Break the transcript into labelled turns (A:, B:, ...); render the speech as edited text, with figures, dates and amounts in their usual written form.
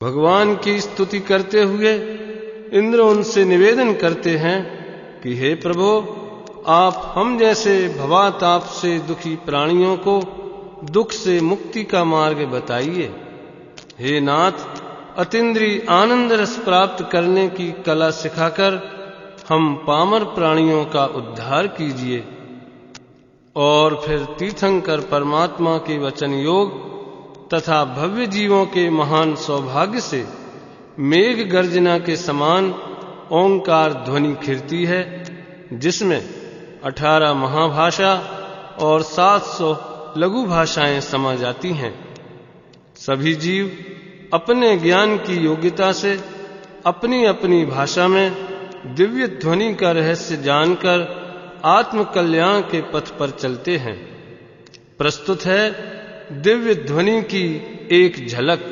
A: भगवान की स्तुति करते हुए इंद्र उनसे निवेदन करते हैं कि हे प्रभु, आप हम जैसे भवाताप से दुखी प्राणियों को दुख से मुक्ति का मार्ग बताइए। हे नाथ, अतीन्द्रिय आनंद रस प्राप्त करने की कला सिखाकर हम पामर प्राणियों का उद्धार कीजिए। और फिर तीर्थंकर परमात्मा के वचन योग तथा भव्य जीवों के महान सौभाग्य से मेघ गर्जना के समान ओंकार ध्वनि खिरती है, जिसमें 18 महाभाषा और 700 लघु भाषाएं समा जाती हैं। सभी जीव अपने ज्ञान की योग्यता से अपनी अपनी भाषा में दिव्य ध्वनि का रहस्य जानकर आत्म कल्याण के पथ पर चलते हैं। प्रस्तुत है दिव्य ध्वनि की एक झलक।